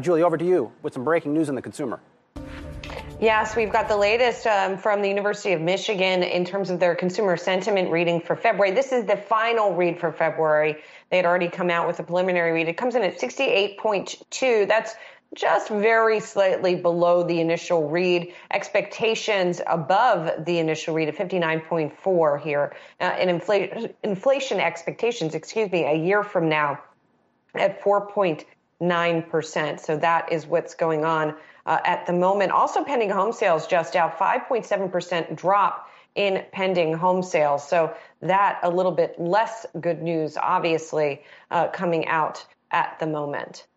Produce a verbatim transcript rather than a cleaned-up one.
Julie, over to you with some breaking news on the consumer. Yes, we've got the latest um, from the University of Michigan in terms of their consumer sentiment reading for February. This is the final read for February. They had already come out with a preliminary read. It comes in at sixty-eight point two. That's just very slightly below the initial read. Expectations above the initial read of fifty-nine point four here. Uh, and infl- inflation expectations, excuse me, a year from now at four point nine percent. So that is what's going on uh, at the moment. Also pending home sales just out, five point seven percent drop in pending home sales. So that a little bit less good news, obviously, uh, coming out at the moment.